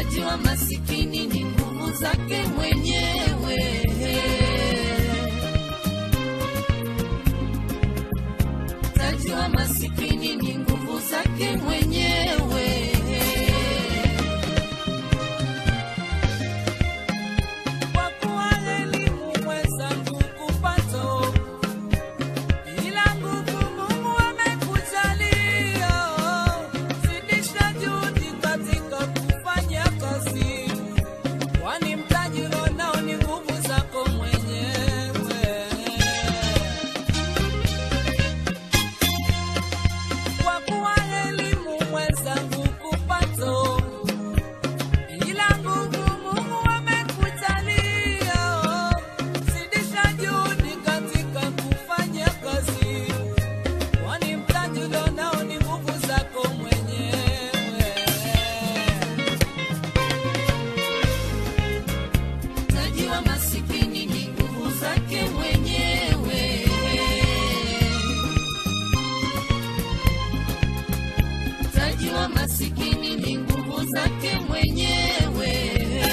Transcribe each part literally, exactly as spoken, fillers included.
Mtaji wa masikini ni nguvu zake mwenyewe. Mtaji wa masikini ni nguvu zake mwenyewe. Kwa kuwa elimu mwenzangu kupato, ila nguvu Mungu amekujalia. Zidisha juhudi katika kufanya kazi, kwani mtaji ulionao ni nguvu zako mwenyewe. Kwa kuwa elimu mwenzangu kupato, ila nguvu Mungu amekujalia. Zidisha juhudi katika kufanya kazi, kwani mtaji ulionao ni nguvu zako mwenyewe. Mtaji wa masikini ni nguvu zake mwenyewe. Mtaji wa masikini ni nguvu zake mwenyewe.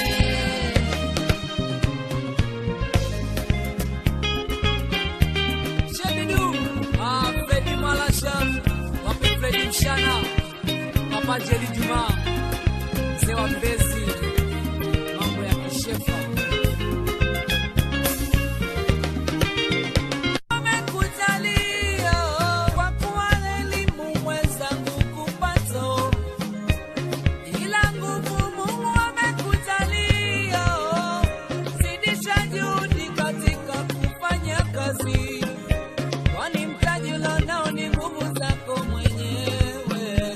Shebidu, ah, Fredi Malasha, wape Fredi Mshana, Papa Jeli Juma, mzee wa Mbezi, mambo ya kishefa. Amekujalia, kwa kuwa elimu mwenzangu kupato, ila nguvu Mungu amekujalia. Zidisha juhudi katika kufanya kazi, kwani mtaji ulionao ni nguvu zako mwenyewe.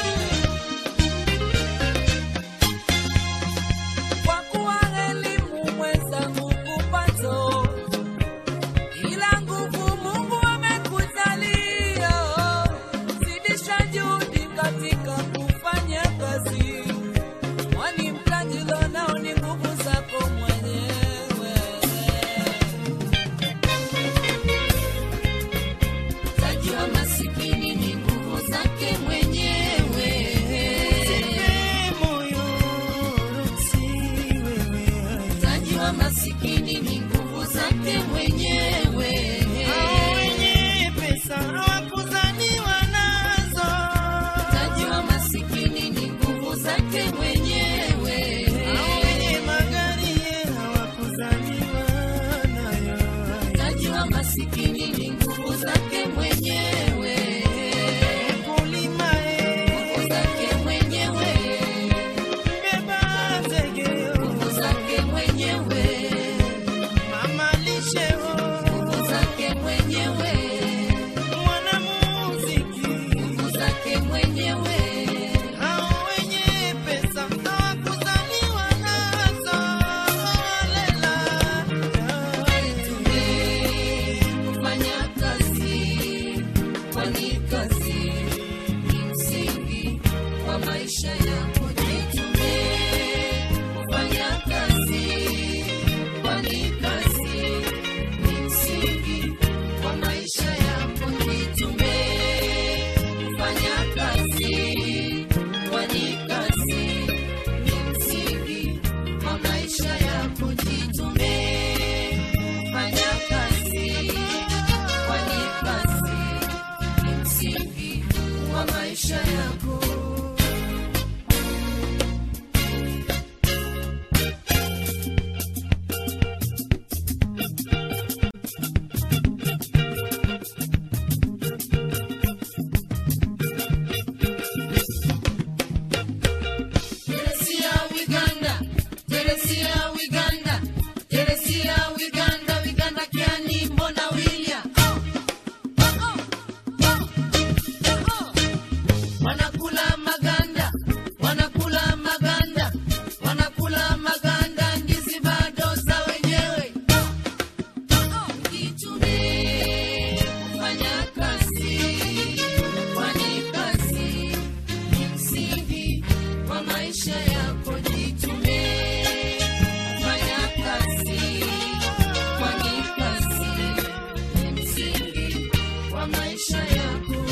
Kwa kuwa elimu mwenzangu kupato, ila nguvu Mungu amekujalia. Zidisha juhudi katika kufanya kazi, kwani mtaji ulionao ni nguvu zako mwenyewe. Mtaji wa masikini ni nguvu zake mwenyewe. Mtaji wa masikini ni nguvu zake mwenyewe. Mtaji wa masikini ni nguvu zake mwenyewe. Mtaji wa masikini ni nguvu zake mwenyewe. Nguvu zake mwenyewe. Nguvu zake mwenyewe. Nguvu zake mwenyewe. Nguvu zake mwenyewe. Kufanya kazi, kwani kazi ni msingi wa maisha yako. Jitume kufanya kazi, kwani kazi ni msingi wa maisha yako. Jitume kufanya kazi, kwani kazi ni msingi wa maisha yako. Jitume kufanya kazi, kwani kazi ni msingi wa maisha yako. Jeresia Uganda, Jeresia Uganda, Jeresia Uganda, Uganda kiani mbona William. Wanakula maganda, wanakula maganda, wanakula maganda, ndizi bado za wenyewe. Jitume kufanya kazi, kwani kazi ni msingi wa maisha yako. Jitume kufanya kazi, kwani kazi ni msingi wa maisha yako.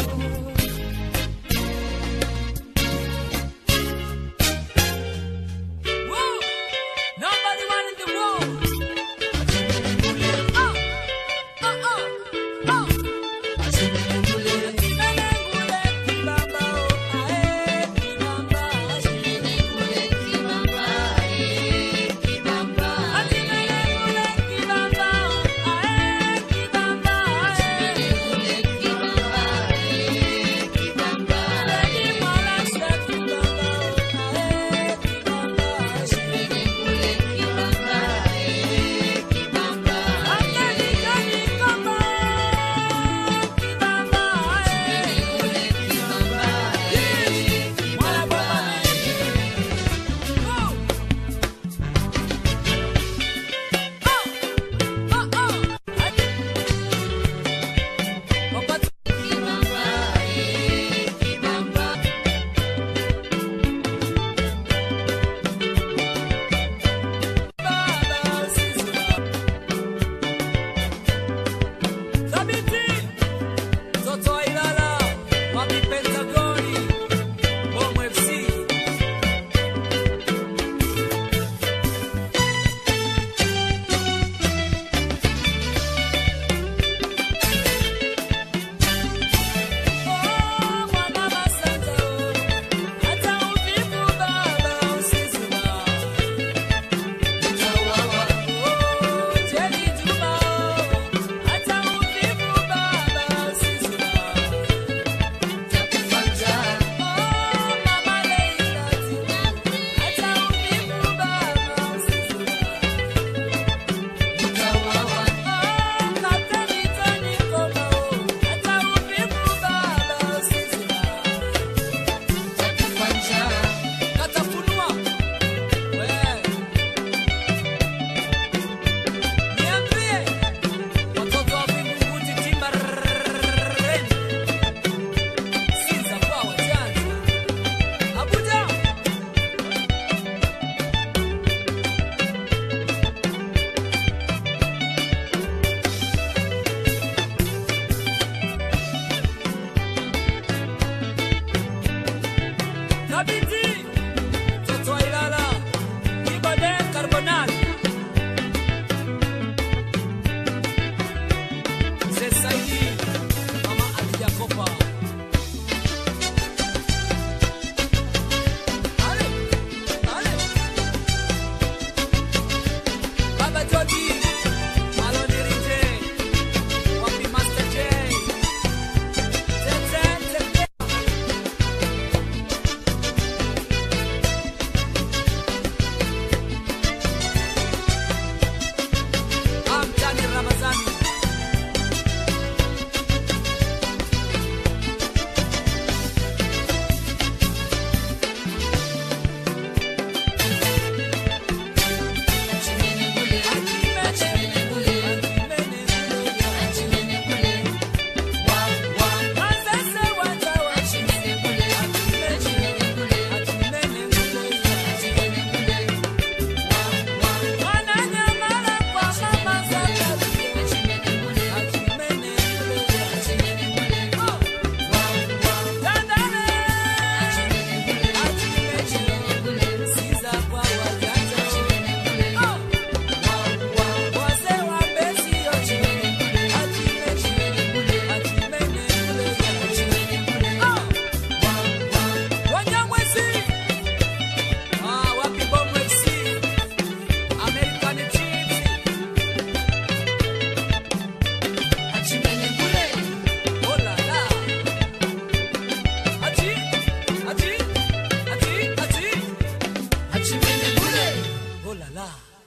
la